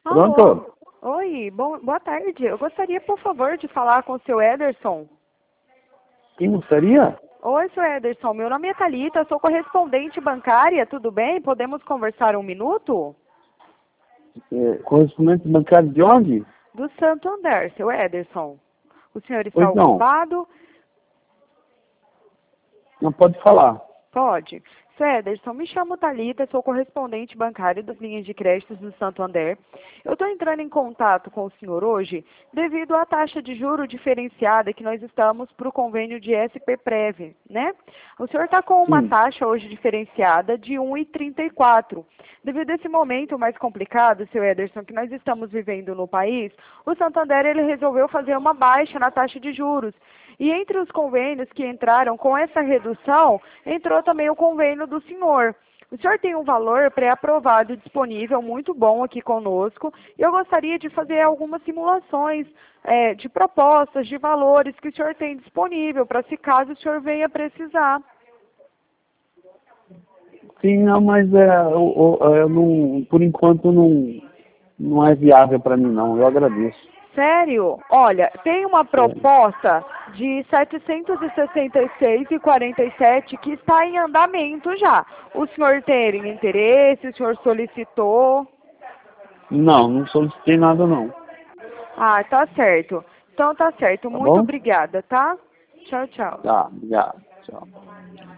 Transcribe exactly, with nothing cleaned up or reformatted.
Pronto? Alô? Oi, bom, boa tarde. Eu gostaria, por favor, de falar com o seu Ederson. Quem gostaria? Oi, seu Ederson. Meu nome é Thalita, sou correspondente bancária, tudo bem? Podemos conversar um minuto? É, correspondente bancário de onde? Do Santander, seu Ederson. O senhor está Pois não. ocupado? Não pode falar. Pode. Seu Ederson, me chamo Thalita, sou correspondente bancário das linhas de créditos do Santander. Eu estou entrando em contato com o senhor hoje devido à taxa de juro diferenciada que nós estamos para o convênio de S P Prev, né? O senhor está com uma Sim. taxa hoje diferenciada de um vírgula trinta e quatro. Devido a esse momento mais complicado, seu Ederson, que nós estamos vivendo no país, o Santander ele resolveu fazer uma baixa na taxa de juros. E entre os convênios que entraram com essa redução, entrou também o convênio do senhor. O senhor tem um valor pré-aprovado disponível, muito bom aqui conosco, e eu gostaria de fazer algumas simulações é, de propostas, de valores que o senhor tem disponível, para se caso o senhor venha precisar. Sim, não, mas é, eu, eu, eu não, por enquanto não, não é viável para mim não. Eu agradeço. Sério? Olha, tem uma proposta de setecentos e sessenta e seis vírgula quarenta e sete que está em andamento já. O senhor tem interesse? O senhor solicitou? Não, não solicitei nada não. Ah, tá certo. Então tá certo. Tá Muito bom? obrigada, tá? Tchau, tchau. Tá, obrigado. Tchau.